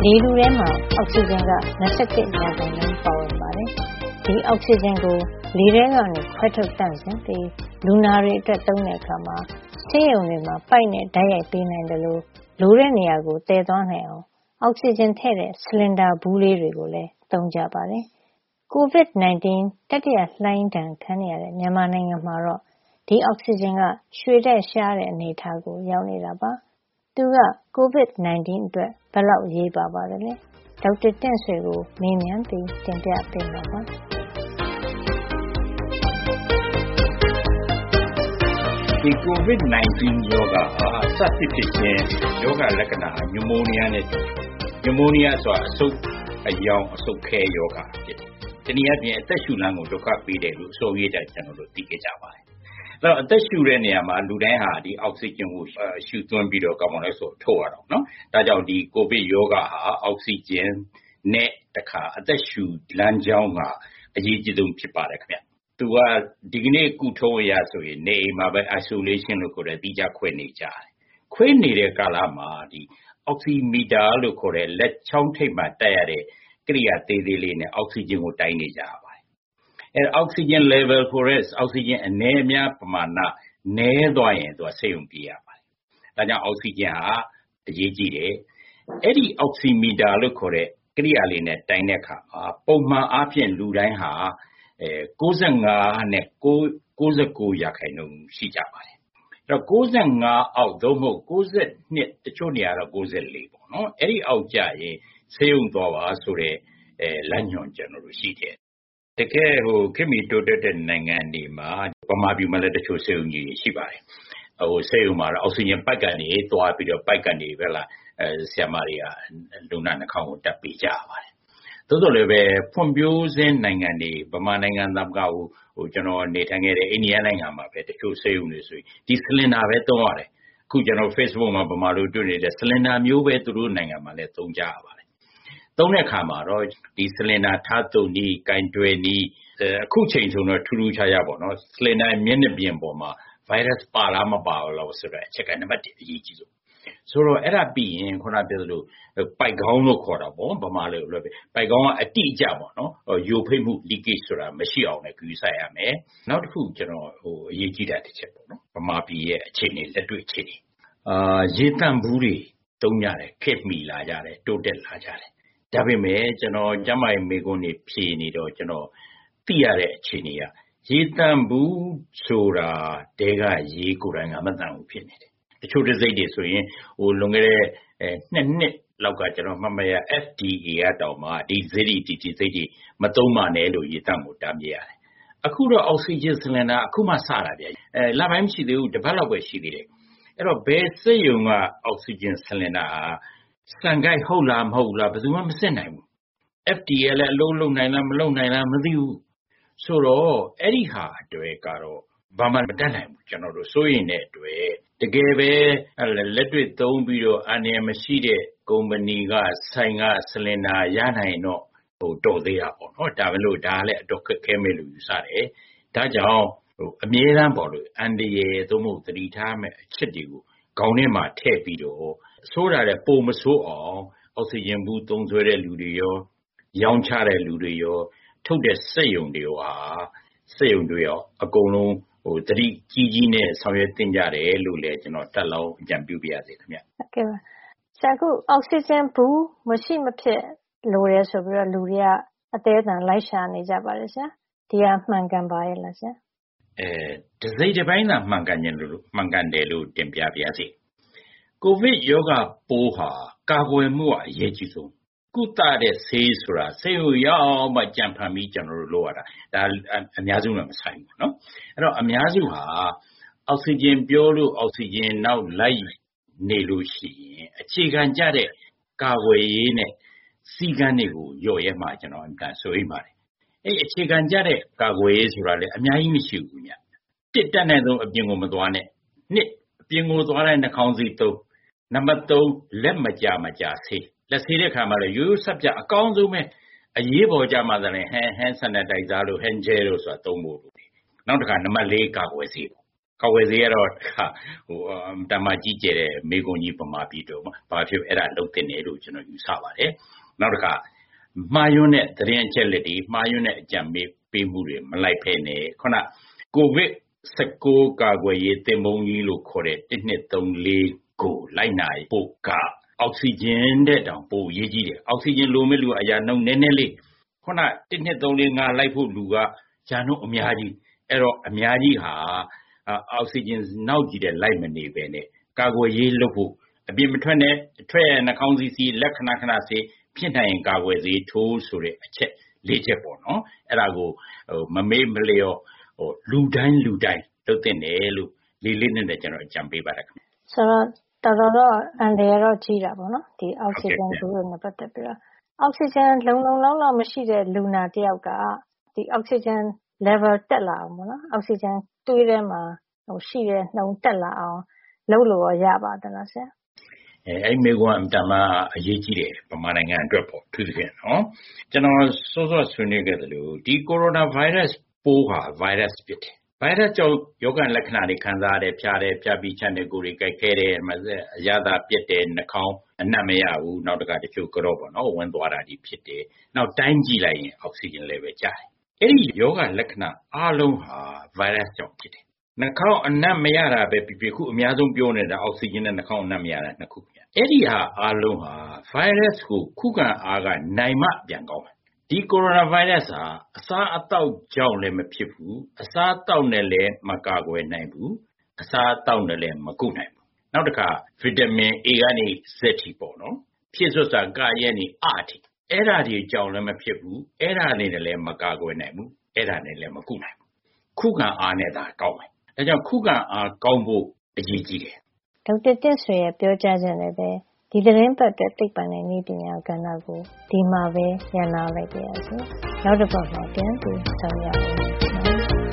လေထုထဲမှာအောက်ဆီဂျင်က21%ပါဝင်ပါတယ်။ဒီအောက်ဆီဂျင်ကိုလေထဲကနေခွဲထုတ်တန့်စင်ပြီးလူနာတွေအတွက်သုံးတဲ့အခါမှာဆေးရုံတွေမှာပိုက်နဲ့ဓာတ်ရိုက်ပေးနိုင်တယ်လို့လိုတဲ့နေရာကိုတည်သွားနိုင်အောင်အောက်ဆီဂျင်ထည့်တဲ့ဆလင်ဒါဘူးလေးတွေကိုလည်းသုံးကြပါတယ်။ COVID-19 တတိယလှိုင်းဒဏ်ခံနေရတဲ့မြန်မာနိုင်ငံမှာတော့ဒီအောက်ဆီဂျင်ကရွှေထက်ရှားတဲ့အနေအထားကိုရောက်နေတာပါ။သူက COVID-19 အတွက်ဘယ်လောက်အရေးပါသလဲ။ဒေါက်တာတင့်ဆွေကိုမေးမြန်းပြီးတင်ပြပေးမှာပါ။ဒီ COVID-19 ရောဂါဟာစဖြစ်ခြင်းရောဂါလက္ခဏာညူမိုနီးယားနဲ့ညူမိုနီးယားဆိုတာအဆုတ်အယောင်အဆုတ်ခဲရောဂါဖြစ်တယ်။ဒီနည်းအားဖြင့်အသက်ရှူလမ်းကိုဒုက္ခပေးတယ်လို့အစိုးရတိုင်းကျွန်တော်တို့သိကြပါတယ်။အဲ့တော့အသက်ရှူတဲ့နေရာမှာလူတိုင်းဟာဒီအောက်ဆီဂျင်ကိုရှူသွင်းပြီးတော့ကာဗွန်ဒိုက်ဆိုထုတ်ရတော့နော်။ဒါကြောင့်ဒီကိုဗစ်ရောဂါဟာအောက်ဆီဂျင်နဲ့တခါအသက်ရှူလမ်းကြောင်းကအရေးကြီးဆုံးဖြစ်ပါတယ်ခင်ဗျ။သူကဒီကနေ့ကုထုံးရဆိုရင်နေအိမ်မှာပဲ isolation လို့ခေါ်တဲ့တိကျခွဲနေကြတယ်။ခွဲနေတဲ့ကာလမှာဒီအောက်ဆီမီတာလို့ခေါ်တဲ့လက်ချောင်းထိပ်မှာတက်ရတဲ့ကိရိယာသေးသေးလေးနဲ့အောက်ဆီဂျင်ကိုတိုင်းနေကြရပါတယ်။အောက်ဆီဂျင် level ခေါ်တဲ့အောက်ဆီဂျင်အနည်းအများပမာဏနည်းသွားရင်သူကဆေးရုံပြေးရပါတယ်။ဒါကြောင့်အောက်ဆီဂျင်ဟာအရေးကြီးတယ်။အဲ့ဒီအောက်ဆီမီတာလို့ခေါ်တဲ့ကိရိယာလေးနဲ့တိုင်းတဲ့အခါမှာပုံမှန်အားဖြင့်လူတိုင်းဟာ95နဲ့99ရာခိုင်နှုန်းရှိကြပါတယ်။အဲ့တော့95အောက်သို့မဟုတ်92တချို့နေရာတော့94ပေါ့နော်။အဲ့ဒီအောက်ကျရင်ဆေးရုံသွားပါဆိုတဲ့လမ်းညွှန်ကျွန်တော်တို့ရှိတယ်။တကယ်ခေတ်မီတိုးတက်တဲ့နိုင်ငံတွေမှာဗမာပြည်မှာလည်းတချို့ဆေးရုံကြီးရှိပါတယ်။ဆေးရုံမှာအောက်ဆီဂျင်ပိုက်ကနေသွားပြီးတော့ပိုက်ကနေပဲလားဆရာမတွေကလူနာနှာခေါင်းကိုတက်ပေးကြရပါတယ်။သို့တော်လည်းပဲဖွံ့ဖြိုးဆင်းနိုင်ငံတွေဗမာနိုင်ငံသားကကျွန်တော်နေထိုင်ခဲ့တဲ့အိန္ဒိယနိုင်ငံမှာပဲတချို့ဆေးရုံတွေဆိုရင်ဒီဆလင်ဒါပဲသုံးရတယ်။အခုကျွန်တော် Facebook မှာဗမာလိုတွေ့နေတဲ့ဆလင်ဒါမျိုးပဲသူတို့နိုင်ငံမှာလည်းသုံးကြရပါတယ်။သုံးတဲ့အခါမှာတော့ဒီဆလင်ဒါထားတုံနည်းကင်တွယ်နည်းအခုချိန်ဆိုတော့ထူးထူးခြားခြားပေါ့နော်ဆလင်ဒါမျက်နှာပြင်ပေါ်မှာ virus ပါလားမပါဘူးလားဆိုတော့အချက်ကနံပါတ်1အရေးကြီးဆုံးဆိုတော့အဲ့ဒါပြီးရင်ခုနပြောသလိုပိုက်ကောင်းလို့ခေါ်တာပေါ့ဗမာလိုလွယ်ပဲပိုက်ကောင်းကအတိအကျပေါ့နော်ယိုဖိတ်မှု leakage ဆိုတာမရှိအောင်လည်းကူးဆိုင်ရမယ်နောက်တစ်ခုကျွန်တော်အရေးကြီးတာတစ်ချက်ပေါ့နော်ဗမာပြည်ရဲ့အခြေအနေလက်တွေ့အခြေအနေရေတန့်ဘူးတွေတုံးကြတယ်ခက်မိလာကြတယ်တိုးတက်လာကြတယ်ဒါပေမဲ့ကျွန်တော်ကျမရဲ့မိကုန်းနေဖြေနေတော့ကျွန်တော်သိရတဲ့အခြေအနေကရေတန့်ဘူးဆိုတာတဲကရေကိုယ်တိုင်ကမတန့်ဘူးဖြစ်နေတယ်တချို့တစိမ့်တွေဆိုရင်လွန်ခဲ့တဲ့2နှစ်လောက်ကကျွန်တော်မှတ်မရ FDA ကတောင်မှဒီစိတ်တွေမသုံးပါနဲ့လို့ရေတန့်ကိုတားမြစ်ရတယ်အခုတော့အောက်ဆီဂျင်ဆလင်ဒါအခုမှစတာဗျလပိုင်းမရှိသေးဘူးတစ်ပတ်လောက်ပဲရှိသေးတယ်အဲ့တော့ဘယ်စက်ရုံကအောက်ဆီဂျင်ဆလင်ဒါစံကိုက်ဟုတ်လားမဟုတ်လားဘယ်သူမှမစစ်နိုင်ဘူး FDA လည်းအလုံးလုံးနိုင်လားမလုံးနိုင်လားမသိဘူးဆိုတော့အဲ့ဒီဟာအတွက်ကတော့ဘာမှမတတ်နိုင်ဘူးကျွန်တော်တို့စိုးရင်တဲ့အတွက်တကယ်ပဲလက်တွေ့သုံးပြီးတော့အန္တရာယ်မရှိတဲ့ကုမ္ပဏီကဆိုင်ကဆလင်ဒါရနိုင်တော့တော်သေးတာပေါ့နော်ဒါပဲလို့ဒါလည်းအတော့ခက်ခဲမဲ့လို့ယူဆတယ်ဒါကြောင့်အမြဲတမ်းပေါ့လို့အန္တရာယ်သို့မဟုတ်သတိထားမဲ့အချက်တွေကိုခေါင်းထဲမှာထည့်ပြီးတော့ဆိုးတာလည်းပုံမဆိုးအောင်အောက်ဆီဂျင်ဘူးသုံးစွဲတဲ့လူတွေရောရောင်းချတဲ့လူတွေရောထုတ်တဲ့စက်ရုံတွေရောအကုန်လုံးသတိကြီးနဲ့ဆောင်ရွက်တင်ကြတယ်လို့လည်းကျွန်တော်တက်လောင်းအကြံပြုပြရစေခင်ဗျဟုတ်ကဲ့ပါဆရာကအောက်ဆီဂျင်ဘူးမရှိမဖြစ်လိုရဲဆိုပြီးတော့လူတွေကအသေးအံလိုက်ရှာနေကြပါတယ်ဆရာဒီဟာမှန်ကန်ပါရဲ့လားဆရာတစိမ့်တစ်ပိုင်းသာမှန်ကန်တယ်လို့တင်ပြပါရစေကိုဗစ်ရောဂါပိုးဟာကာကွယ်မှုအရေးကြီးဆုံးကုသတဲ့ဆေးဆိုတာဆေးရုံရောက်မှကြံဖန်ပြီးကျွန်တော်တို့လုပ်ရတာဒါအများစုနဲ့မဆိုင်ဘူးเนาะအဲ့တော့အများစုဟာအောက်ဆီဂျင်ပြောလို့အောက်ဆီဂျင်နောက်လိုက်နေလို့ရှိရင်အခြေခံကြတဲ့ကာကွယ်ရေးနဲ့စီကံတွေကိုလျော့ရဲမှာကျွန်တော်အမှန်ဆိုရပါတယ်အဲ့အခြေခံကြတဲ့ကာကွယ်ရေးဆိုတာလည်းအများကြီးမရှိဘူးညတစ်တက်နိုင်ဆုံးအပြင်ကိုမသွားနဲ့နှစ်အပြင်ကိုသွားတဲ့နှာခေါင်းစည်းသုံးနံပါတ်3လက်မကြဆေးလက်ဆေးတဲ့ခါမှာလည်းရိုးရိုးဆက်ပြအကောင်းဆုံးပဲအရေးပေါ်ကြမှာလည်းhand sanitizer လို့ hand gel လို့ဆိုတာသုံးဖို့နောက်တစ်ခါနံပါတ်4ကာကွယ်ဆေးကာဝယ်ဆေးကတော့တမကြီးကျတဲ့မိကုံကြီးပမာပြီးတော့ဘာဖြစ်အဲ့ဒါလုံးတင်တယ်လို့ကျွန်တော်ယူဆပါတယ်နောက်တစ်ခါမှားယွင်းတဲ့သတင်းအချက်လက်တွေမှားယွင်းတဲ့အကြံပေးမှုတွေမလိုက်ဖဲနဲ့ခုနကိုဗစ်-19 ကာကွယ်ရေးသင်ပုံကြီးလို့ခေါ်တဲ့1234ကိုလိုက်နာဖို့ကအောက်ဆီဂျင်တဲ့တောင်ပိုရေးကြီးတယ်အောက်ဆီဂျင်လိုမဲ့လူအရာနှုန်းနည်းနည်းလေးခုန1234လိုက်ဖို့လူကဂျာနှုန်းအများကြီးအဲ့တော့အများကြီးဟာအောက်ဆီဂျင်နောက်ကြီးတဲ့လိုက်မနေပဲနဲ့ကာကွယ်ရေးလုပ်ဖို့အပြင်မထွက်နဲ့ထွက်ရနှာခေါင်းစီလက်ခဏစေးဖြစ်နိုင်ရင်ကာကွယ်ဆေးထိုးဆိုတဲ့အချက်၄ချက်ပေါ့နော်အဲ့ဒါကိုမမေ့မလျော့လူတိုင်းလုပ်တင်တယ်လို့လေးနဲ့ကျွန်တော်အကြံပေးပါတယ်ခင်ဗျဆိုတော့တော်အန်တယ်ရောကြီးတာပေါ့နော်ဒီအောက်ဆီဂျင်ကိုနဲ့ပတ်သက်ပြီးတော့အောက်ဆီဂျင်လုံလောက်မရှိတဲ့လူနာတယောက်ကဒီအောက်ဆီဂျင် level တက်လာအောင်ပေါ့နော်အောက်ဆီဂျင်တွေးထဲမှာရှိတဲ့နှုန်းတက်လာအောင်လုပ်လို့ရပါသလားဆရာအဲ့မေကွန်အတမအရေးကြီးတယ်ဗမာနိုင်ငံအတွက်ပေါ့သူတကယ်နော်ကျွန်တော်စောစောဆွေးနွေးခဲ့တယ်လို့ဒီကိုရိုနာဗိုင်းရပ်စ်ပိုးဟာဗိုင်းရပ်စ်ဖြစ်တယ်ဗိုင်းရပ်စ်ကြောင့်ယောဂလက္ခဏာတွေခံစားရတယ်ဖြားပြီးချမ်းတဲ့ကိုယ်တွေကြိုက်ခဲတယ်အရသာပြက်တယ်နှာခေါင်းအနံ့မရဘူးနောက်တခါတချို့ကတော့ပေါ့နော်ဝင်သွားတာဒီဖြစ်တယ်နောက်တိုင်းကြည့်လိုက်ရင်အောက်ဆီဂျင် level ကျတယ်အဲ့ဒီယောဂလက္ခဏာအလုံးဟာဗိုင်းရပ်စ်ကြောင့်ဖြစ်တယ်နှာခေါင်းအနံ့မရတာပဲဖြစ်ခုအများဆုံးပြောနေတာအောက်ဆီဂျင်နဲ့နှာခေါင်းအနံ့မရတာနှစ်ခုအဲ့ဒီဟာအလုံးဟာဗိုင်းရပ်စ်ကိုခုခံအားကနိုင်မှပြန်ကောင်းတယ်ဒီကိုရိုနာဗိုင်းရပ်စ်ဟာအစားအသောက်ကြောင့်လည်းမဖြစ်ဘူးအစားအသောက်နဲ့လည်းမကာကွယ်နိုင်ဘူးအစားအသောက်နဲ့လည်းမကုနိုင်ဘူးနောက်တစ်ခါဗီတာမင် A ကနေ Z ထိပေါ့နော်ဖြစ်စွတ်စာကရဲနေအထိအဲ့ဒါတွေကြောင့်လည်းမဖြစ်ဘူးအဲ့ဒါနဲ့လည်းမကာကွယ်နိုင်ဘူးအဲ့ဒါနဲ့လည်းမကုနိုင်ဘူးခုခံအားနဲ့သာကောင်းတယ်ဒါကြောင့်ခုခံအားကောင်းဖို့အရေးကြီးတယ်ဒေါက်တာတင့်ဆွေရဲ့ပြောကြားချက်နဲ့ပဲဒီသတင်းပတ်တဲ့သိပ္ပံနဲ့နည်းပညာကဏ္ဍကိုဒီမှာပဲညှိနှိုင်းလိုက်ပါရစေနောက်တစ်ပတ်မှာပြန်ပြီးဆောင်ရွက်ပါမယ်